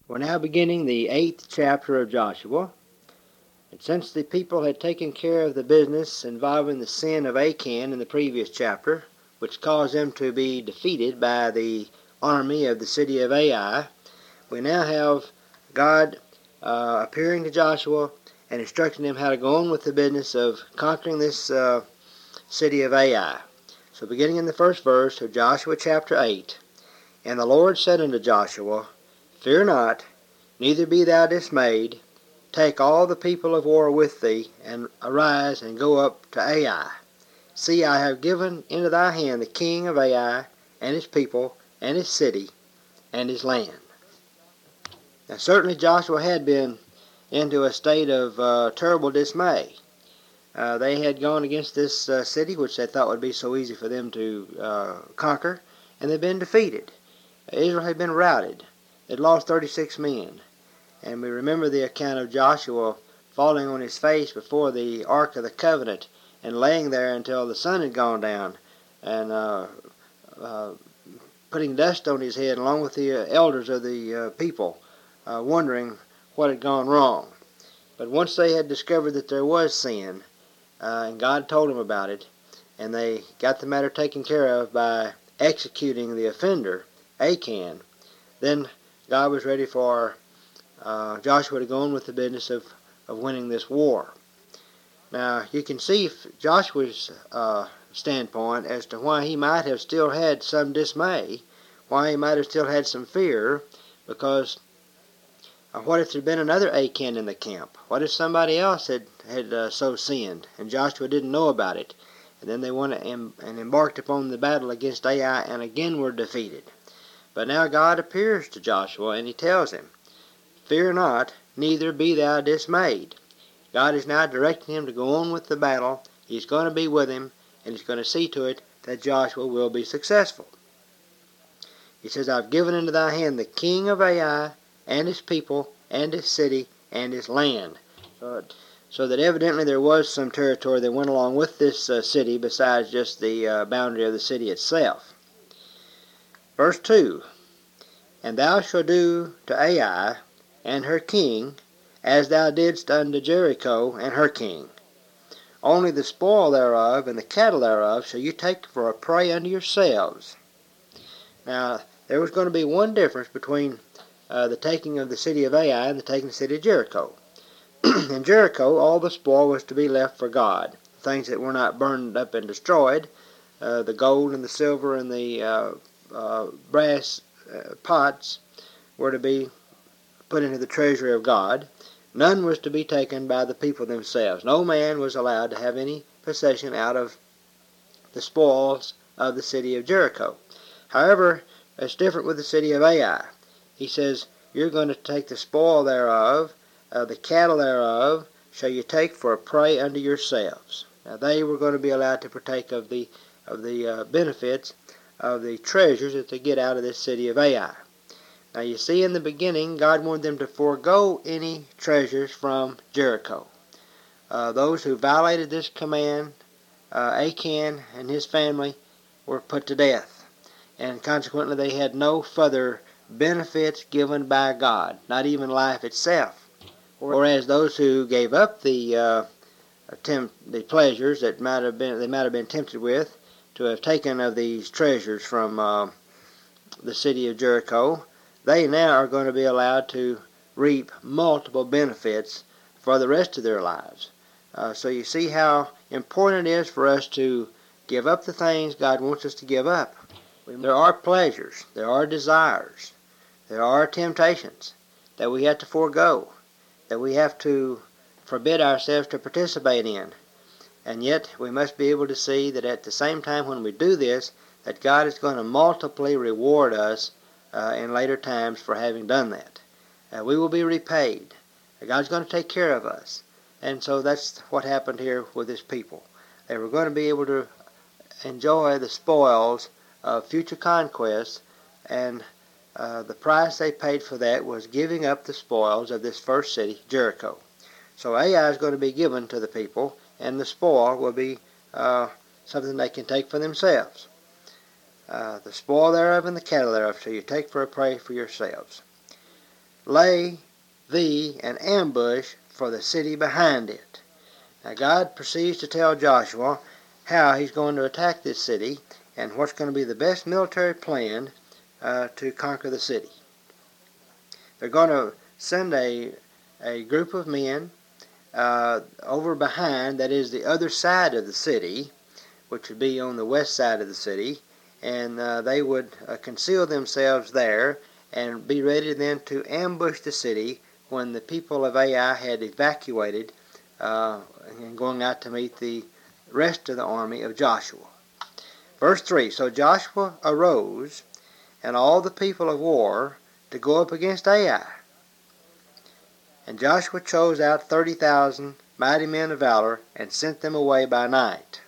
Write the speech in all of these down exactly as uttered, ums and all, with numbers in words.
We're now beginning the eighth chapter of Joshua, and since the people had taken care of the business involving the sin of Achan in the previous chapter, which caused them to be defeated by the army of the city of Ai, we now have God uh, appearing to Joshua and instructing him how to go on with the business of conquering this uh, city of Ai. So beginning in the first verse of Joshua chapter eight, "And the Lord said unto Joshua, Fear not, neither be thou dismayed. Take all the people of war with thee, and arise and go up to Ai. See, I have given into thy hand the king of Ai, and his people, and his city, and his land." Now certainly Joshua had been into a state of uh, terrible dismay. Uh, they had gone against this uh, city, which they thought would be so easy for them to uh, conquer, and they'd been defeated. Israel had been routed. They'd lost thirty-six men. And we remember the account of Joshua falling on his face before the Ark of the Covenant and laying there until the sun had gone down, and uh, uh, putting dust on his head along with the uh, elders of the uh, people, uh, wondering what had gone wrong. But once they had discovered that there was sin, uh, and God told them about it, and they got the matter taken care of by executing the offender, Achan, then God was ready for uh, Joshua to go on with the business of, of winning this war. Now, you can see Joshua's uh, standpoint as to why he might have still had some dismay, why he might have still had some fear, because uh, what if there had been another Achan in the camp? What if somebody else had, had uh, so sinned, and Joshua didn't know about it, and then they went and, and embarked upon the battle against Ai and again were defeated? But now God appears to Joshua, and he tells him, "Fear not, neither be thou dismayed." God is now directing him to go on with the battle. He's going to be with him, and he's going to see to it that Joshua will be successful. He says, "I've given into thy hand the king of Ai, and his people, and his city, and his land." So, so that evidently there was some territory that went along with this uh, city besides just the uh, boundary of the city itself. Verse two, "And thou shalt do to Ai and her king as thou didst unto Jericho and her king. Only the spoil thereof and the cattle thereof shall you take for a prey unto yourselves." Now, there was going to be one difference between uh, the taking of the city of Ai and the taking of the city of Jericho. In Jericho, all the spoil was to be left for God. Things that were not burned up and destroyed, uh, the gold and the silver and the uh, uh, brass uh, pots were to be put into the treasury of God. None was to be taken by the people themselves. No man was allowed to have any possession out of the spoils of the city of Jericho. However, it's different with the city of Ai. He says, "You're going to take the spoil thereof, uh, the cattle thereof shall you take for a prey unto yourselves." Now they were going to be allowed to partake of the of the uh, benefits of the treasures that they get out of this city of Ai. Now you see, in the beginning, God wanted them to forego any treasures from Jericho. Uh, those who violated this command, uh, Achan and his family, were put to death. And consequently they had no further benefits given by God, not even life itself. Whereas those who gave up the uh, attempt, the pleasures that might have been they might have been tempted with to have taken of these treasures from uh, the city of Jericho, they now are going to be allowed to reap multiple benefits for the rest of their lives. Uh, so you see how important it is for us to give up the things God wants us to give up. There are pleasures, there are desires, there are temptations that we have to forego, that we have to forbid ourselves to participate in. And yet we must be able to see that at the same time when we do this, that God is going to multiply reward us uh, in later times for having done that. Uh, we will be repaid. God's going to take care of us. And so that's what happened here with His people. They were going to be able to enjoy the spoils of future conquests, and uh, the price they paid for that was giving up the spoils of this first city, Jericho. So Ai is going to be given to the people, and the spoil will be uh, something they can take for themselves. Uh, the spoil thereof and the cattle thereof shall you take for a prey for yourselves. lay thee an ambush for the city behind it. Now God proceeds to tell Joshua how he's going to attack this city and what's going to be the best military plan uh, to conquer the city. They're going to send a, a group of men uh, over behind, that is the other side of the city, which would be on the west side of the city, and uh, they would uh, conceal themselves there and be ready then to ambush the city when the people of Ai had evacuated uh, and going out to meet the rest of the army of Joshua. Verse three, so Joshua arose, and all the people of war, to go up against Ai. And Joshua chose out thirty thousand mighty men of valor, and sent them away by night.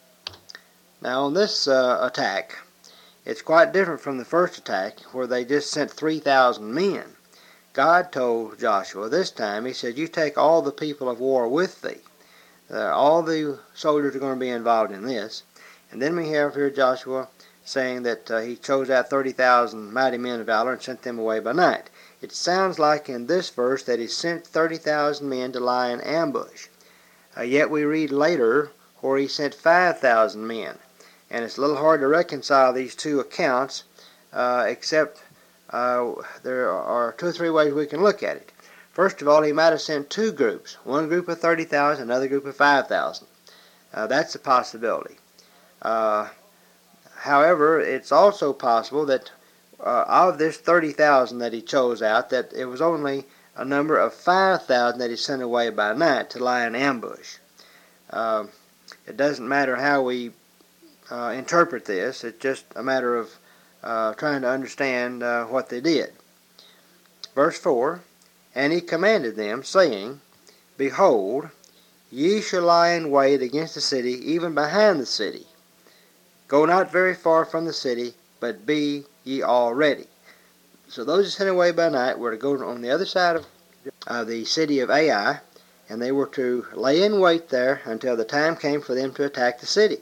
Now on this uh, attack, it's quite different from the first attack, where they just sent three thousand men. God told Joshua this time, he said, you take all the people of war with thee. Uh, all the soldiers are going to be involved in this. And then we have here Joshua saying that uh, he chose out thirty thousand mighty men of valor and sent them away by night. It sounds like in this verse that he sent thirty thousand men to lie in ambush. Uh, yet we read later where he sent five thousand men. And it's a little hard to reconcile these two accounts, uh, except uh, there are two or three ways we can look at it. First of all, he might have sent two groups, one group of thirty thousand, another group of five thousand. Uh, that's a possibility. Uh, however, it's also possible that uh, of this thirty thousand that he chose out, that it was only a number of five thousand that he sent away by night to lie in ambush. Uh, it doesn't matter how we uh, interpret this. It's just a matter of uh, trying to understand uh, what they did. Verse four, and he commanded them, saying, behold, ye shall lie in wait against the city, even behind the city. Go not very far from the city, but be ye all ready. So those who sent away by night were to go on the other side of uh, the city of Ai, and they were to lay in wait there until the time came for them to attack the city.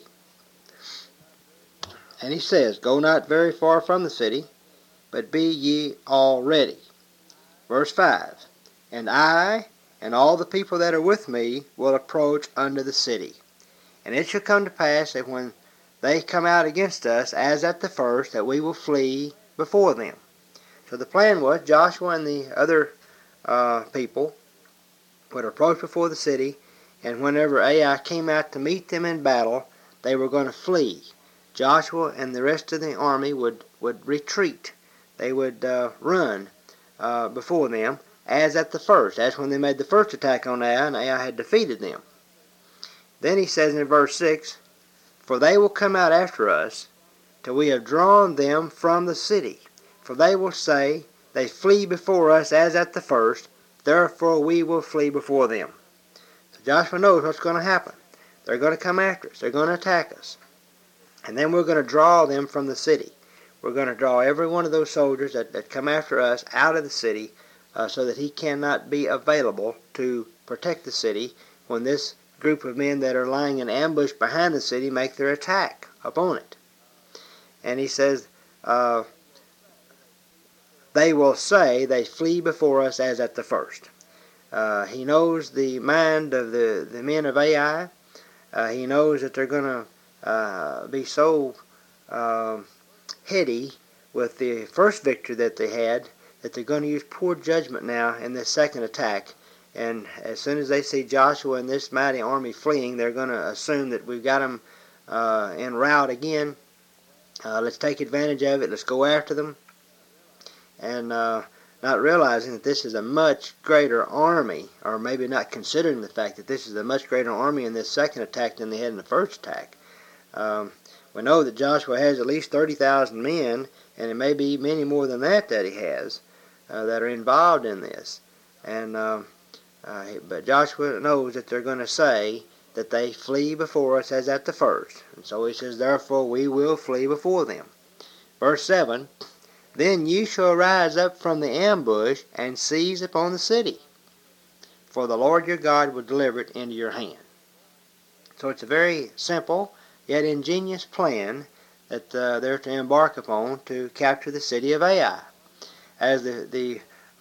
And he says, go not very far from the city, but be ye all ready. Verse five, and I and all the people that are with me will approach unto the city. And it shall come to pass that when they come out against us, as at the first, that we will flee before them. So the plan was Joshua and the other uh, people would approach before the city, and whenever Ai came out to meet them in battle, they were going to flee. Joshua and the rest of the army would, would retreat. They would uh, run uh, before them, as at the first, as when they made the first attack on Ai, and Ai had defeated them. Then he says in verse six, for they will come out after us, till we have drawn them from the city. For they will say, they flee before us as at the first, therefore we will flee before them. So Joshua knows what's going to happen. They're going to come after us. They're going to attack us. And then we're going to draw them from the city. We're going to draw every one of those soldiers that, that come after us out of the city, uh, so that he cannot be available to protect the city when this group of men that are lying in ambush behind the city make their attack upon it. And he says, uh, they will say, they flee before us as at the first. Uh, he knows the mind of the, the men of Ai. Uh, he knows that they're going to uh, be so uh, heady with the first victory that they had, that they're going to use poor judgment now in this second attack. And as soon as they see Joshua and this mighty army fleeing, they're going to assume that we've got them uh, en route again. Uh, let's take advantage of it. Let's go after them. And uh, not realizing that this is a much greater army, or maybe not considering the fact that this is a much greater army in this second attack than they had in the first attack. Um, we know that Joshua has at least thirty thousand men, and it may be many more than that that he has uh, that are involved in this. And uh, uh, but Joshua knows that they're going to say that they flee before us as at the first. And so he says, therefore we will flee before them. Verse seven, then ye shall rise up from the ambush and seize upon the city, for the Lord your God will deliver it into your hand. So it's a very simple yet ingenious plan that uh, they're to embark upon to capture the city of Ai. As the, the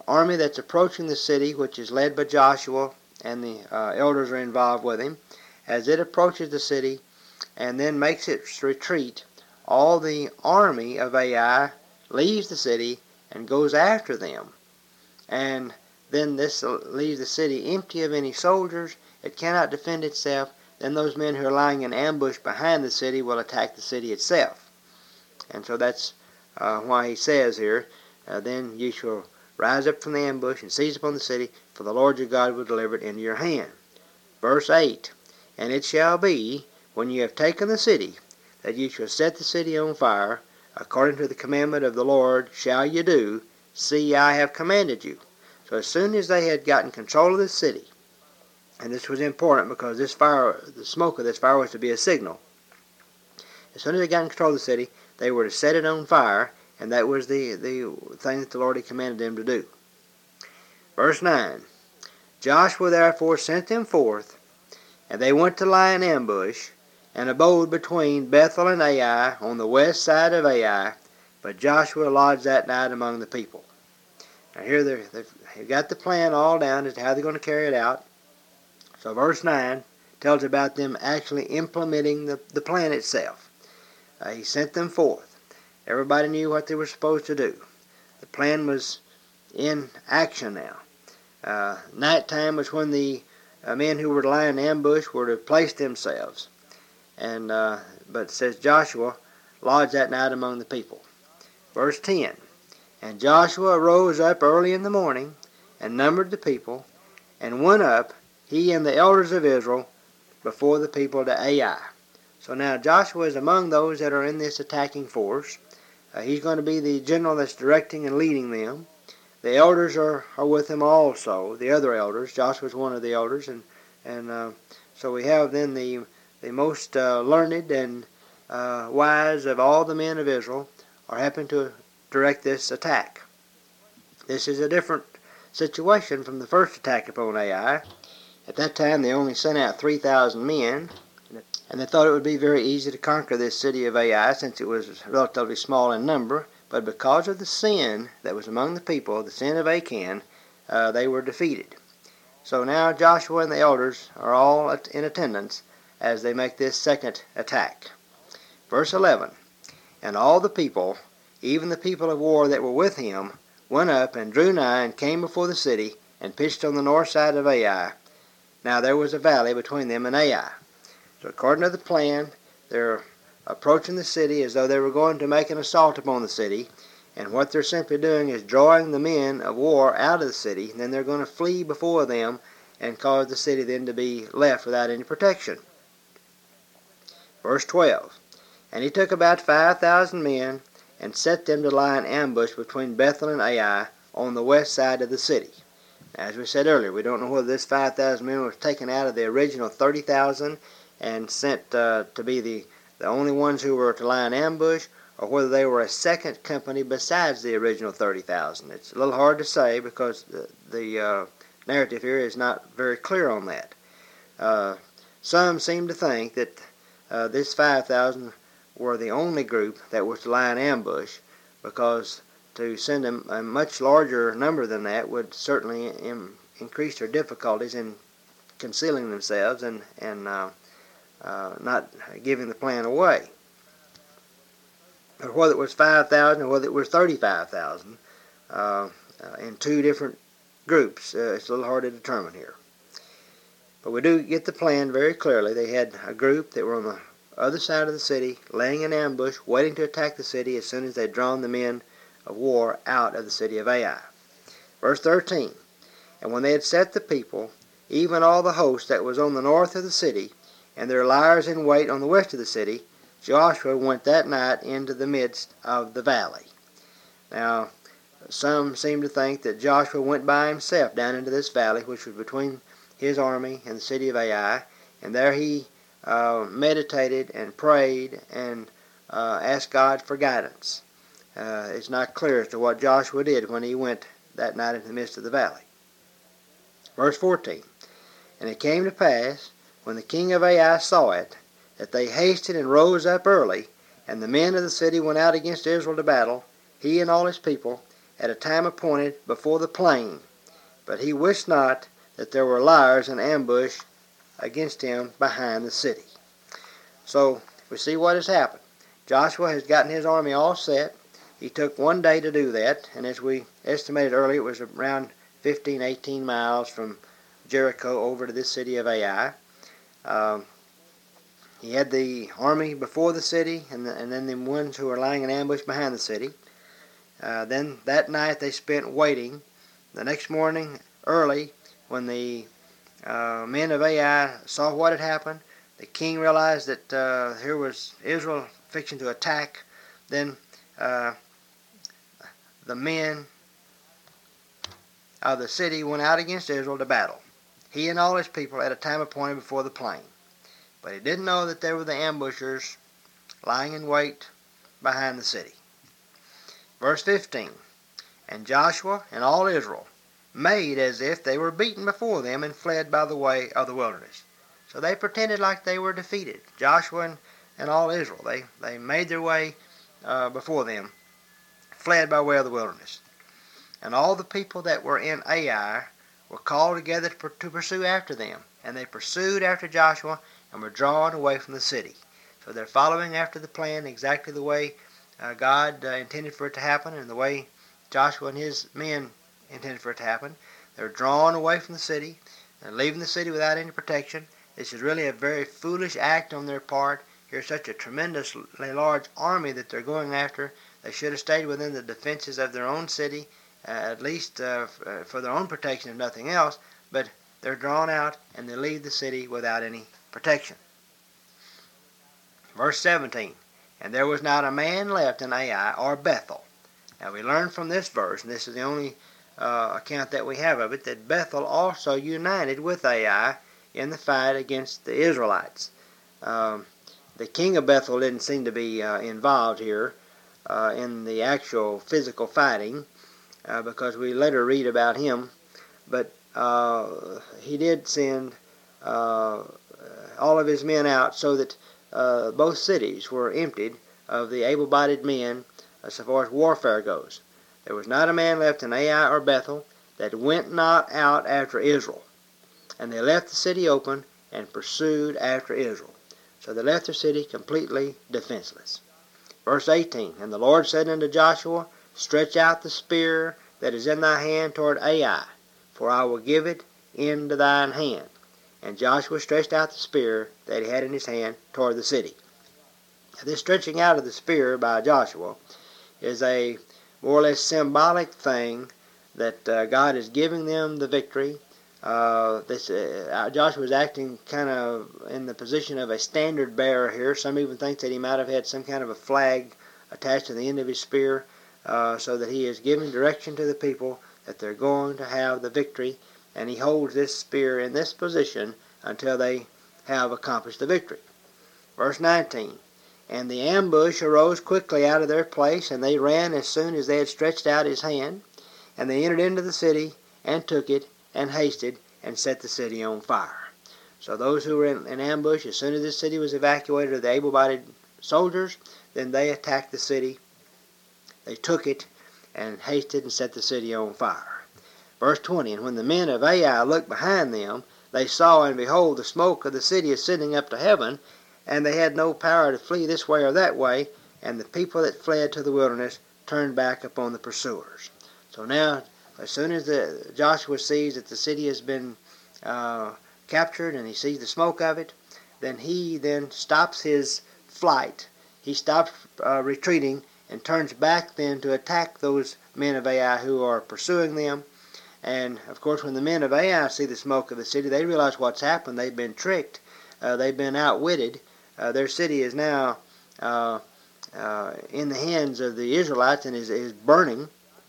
army that's approaching the city, which is led by Joshua, and the uh, elders are involved with him. As it approaches the city and then makes its retreat, all the army of Ai leaves the city and goes after them. And then this leaves the city empty of any soldiers. It cannot defend itself. Then those men who are lying in ambush behind the city will attack the city itself. And so that's uh, why he says here, uh, then you shall rise up from the ambush and seize upon the city, for the Lord your God will deliver it into your hand. Verse eight, and it shall be, when you have taken the city, that you shall set the city on fire, according to the commandment of the Lord shall you do. See, I have commanded you. So as soon as they had gotten control of the city, and this was important because this fire, the smoke of this fire was to be a signal. As soon as they got in control of the city, they were to set it on fire, and that was the, the thing that the Lord had commanded them to do. Verse nine, Joshua therefore sent them forth, and they went to lie in ambush, and abode between Bethel and Ai, on the west side of Ai, but Joshua lodged that night among the people. Now here they've, they've got the plan all down as to how they're going to carry it out. So verse nine tells about them actually implementing the, the plan itself. Uh, he sent them forth. Everybody knew what they were supposed to do. The plan was in action now. Uh, nighttime was when the uh, men who were to lie in ambush were to place themselves. And uh, but it says Joshua lodged that night among the people. Verse ten, and Joshua arose up early in the morning, and numbered the people, and went up, he and the elders of Israel, before the people to Ai. So now Joshua is among those that are in this attacking force. Uh, he's going to be the general that's directing and leading them. The elders are, are with him also, the other elders. Joshua's one of the elders, and and uh, so we have then the the most uh, learned and uh, wise of all the men of Israel are helping to direct this attack. This is a different situation from the first attack upon Ai. At that time they only sent out three thousand men, and they thought it would be very easy to conquer this city of Ai since it was relatively small in number, but because of the sin that was among the people, the sin of Achan, uh, they were defeated. So now Joshua and the elders are all in attendance as they make this second attack. Verse eleven, and all the people, even the people of war that were with him, went up and drew nigh and came before the city and pitched on the north side of Ai. Now there was a valley between them and Ai. So according to the plan, they're approaching the city as though they were going to make an assault upon the city, and what they're simply doing is drawing the men of war out of the city, and then they're going to flee before them and cause the city then to be left without any protection. Verse twelve, and he took about five thousand men and set them to lie in ambush between Bethel and Ai on the west side of the city. As we said earlier, we don't know whether this five thousand men was taken out of the original thirty thousand and sent uh, to be the, the only ones who were to lie in ambush, or whether they were a second company besides the original thirty thousand. It's a little hard to say because the, the uh, narrative here is not very clear on that. Uh, some seem to think that uh, this five thousand were the only group that was to lie in ambush, because to send them a much larger number than that would certainly im- increase their difficulties in concealing themselves and, and uh, uh, not giving the plan away. But whether it was five thousand or whether it was thirty-five thousand uh, uh, in two different groups, uh, it's a little hard to determine here. But we do get the plan very clearly. They had a group that were on the other side of the city, laying in ambush, waiting to attack the city as soon as they'd drawn the men of war out of the city of Ai. Verse thirteen, and when they had set the people, even all the host that was on the north of the city, and their liers in wait on the west of the city, Joshua went that night into the midst of the valley. Now, some seem to think that Joshua went by himself down into this valley, which was between his army and the city of Ai, and there he uh, meditated and prayed and uh, asked God for guidance. Uh, it's not clear as to what Joshua did when he went that night in the midst of the valley. Verse fourteen, and it came to pass, when the king of Ai saw it, that they hasted and rose up early, and the men of the city went out against Israel to battle, he and all his people, at a time appointed before the plain. But he wist not that there were liers in ambush against him behind the city. So we see what has happened. Joshua has gotten his army all set. He took one day to do that, and as we estimated earlier, it was around fifteen, eighteen miles from Jericho over to this city of Ai. Um, he had the army before the city, and, the, and then the ones who were lying in ambush behind the city. Uh, then that night they spent waiting. The next morning, early, when the uh, men of Ai saw what had happened, the king realized that uh, here was Israel fixing to attack. Then uh, the men of the city went out against Israel to battle, he and all his people, at a time appointed before the plain. But he didn't know that there were the ambushers lying in wait behind the city. Verse fifteen, and Joshua and all Israel made as if they were beaten before them and fled by the way of the wilderness. So they pretended like they were defeated. Joshua and, and all Israel, they, they made their way uh, before them, fled by way of the wilderness. And all the people that were in Ai were called together to, to pursue after them. And they pursued after Joshua and were drawn away from the city. So they're following after the plan exactly the way uh, God uh, intended for it to happen, and the way Joshua and his men intended for it to happen. They're drawn away from the city. They're leaving the city without any protection. This is really a very foolish act on their part. Here's such a tremendously large army that they're going after. They should have stayed within the defenses of their own city, uh, at least uh, f- for their own protection if nothing else. But they're drawn out and they leave the city without any protection. Verse seventeen, and there was not a man left in Ai or Bethel. Now we learn from this verse, and this is the only uh, account that we have of it, that Bethel also united with Ai in the fight against the Israelites. Um, the king of Bethel didn't seem to be uh, involved here uh, in the actual physical fighting, uh, because we later read about him, but uh, he did send uh, all of his men out so that uh, both cities were emptied of the able-bodied men as far as warfare goes. There was not a man left in Ai or Bethel that went not out after Israel. And they left the city open and pursued after Israel. So they left the city completely defenseless. Verse eighteen, and the Lord said unto Joshua, stretch out the spear that is in thy hand toward Ai, for I will give it into thine hand. And Joshua stretched out the spear that he had in his hand toward the city. Now, this stretching out of the spear by Joshua is a more or less symbolic thing that uh, God is giving them the victory. Uh, this uh, Joshua is acting kind of in the position of a standard bearer here. Some even think that he might have had some kind of a flag attached to the end of his spear, uh, so that he is giving direction to the people that they're going to have the victory, and he holds this spear in this position until they have accomplished the victory. Verse nineteen, and the ambush arose quickly out of their place, and they ran as soon as they had stretched out his hand, and they entered into the city and took it, and hasted, and set the city on fire. So those who were in, in ambush, as soon as the city was evacuated of the able-bodied soldiers, then they attacked the city. They took it, and hasted, and set the city on fire. Verse twenty, and when the men of Ai looked behind them, they saw, and behold, the smoke of the city ascending up to heaven, and they had no power to flee this way or that way, and the people that fled to the wilderness turned back upon the pursuers. So now, as soon as the, Joshua sees that the city has been uh, captured and he sees the smoke of it, then he then stops his flight. He stops uh, retreating and turns back then to attack those men of Ai who are pursuing them. And, of course, when the men of Ai see the smoke of the city, they realize what's happened. They've been tricked. Uh, they've been outwitted. Uh, their city is now uh, uh, in the hands of the Israelites and is, is burning.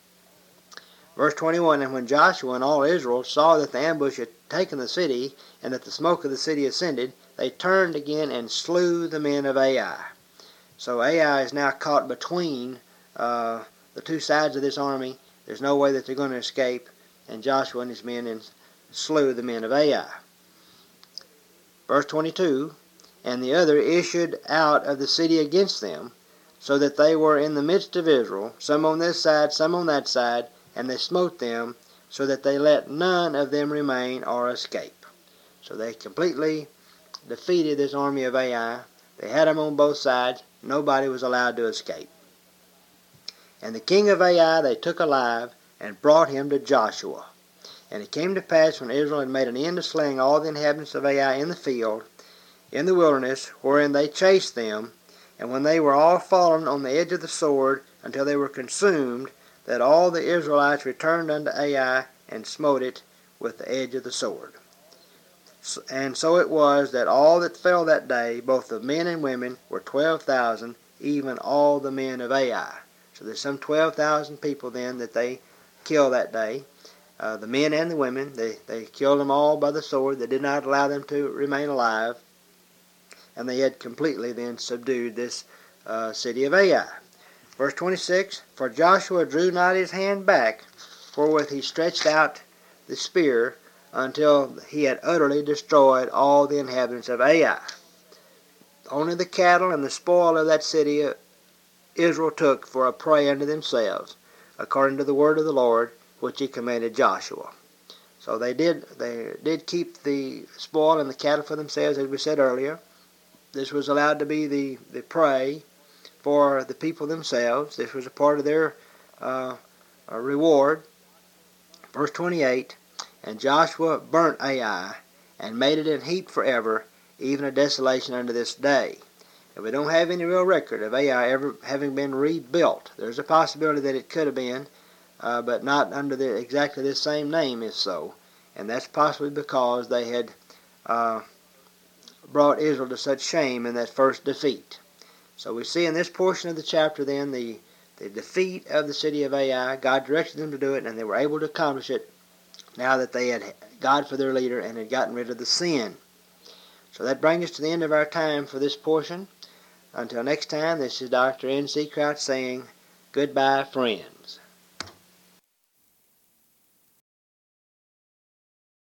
Verse twenty-one, and when Joshua and all Israel saw that the ambush had taken the city, and that the smoke of the city ascended, they turned again and slew the men of Ai. So Ai is now caught between uh, the two sides of this army. There's no way that they're going to escape, and Joshua and his men and slew the men of Ai. Verse twenty-two, and the other issued out of the city against them, so that they were in the midst of Israel, some on this side, some on that side, and they smote them, so that they let none of them remain or escape. So they completely defeated this army of Ai. They had them on both sides. Nobody was allowed to escape. And the king of Ai they took alive, and brought him to Joshua. And it came to pass, when Israel had made an end of slaying all the inhabitants of Ai in the field, in the wilderness, wherein they chased them, and when they were all fallen on the edge of the sword, until they were consumed, that all the Israelites returned unto Ai, and smote it with the edge of the sword. And so it was that all that fell that day, both of men and women, were twelve thousand, even all the men of Ai. So there's some twelve thousand people then that they killed that day. Uh, the men and the women, they, they killed them all by the sword. They did not allow them to remain alive. And they had completely then subdued this uh, city of Ai. Verse twenty-six, For Joshua drew not his hand back, wherewith he stretched out the spear, until he had utterly destroyed all the inhabitants of Ai. Only the cattle and the spoil of that city Israel took for a prey unto themselves, according to the word of the Lord, which he commanded Joshua. So they did they did keep the spoil and the cattle for themselves, as we said earlier. This was allowed to be the, the prey for the people themselves. This was a part of their uh, reward. Verse twenty-eight, And Joshua burnt Ai, and made it an heap forever, even a desolation unto this day. And we don't have any real record of Ai ever having been rebuilt. There's a possibility that it could have been, uh, but not under the, exactly this same name, if so. And that's possibly because they had uh, brought Israel to such shame in that first defeat. So we see in this portion of the chapter then the, the defeat of the city of Ai. God directed them to do it, and they were able to accomplish it now that they had God for their leader and had gotten rid of the sin. So that brings us to the end of our time for this portion. Until next time, this is Doctor N C Crouch saying goodbye, friends.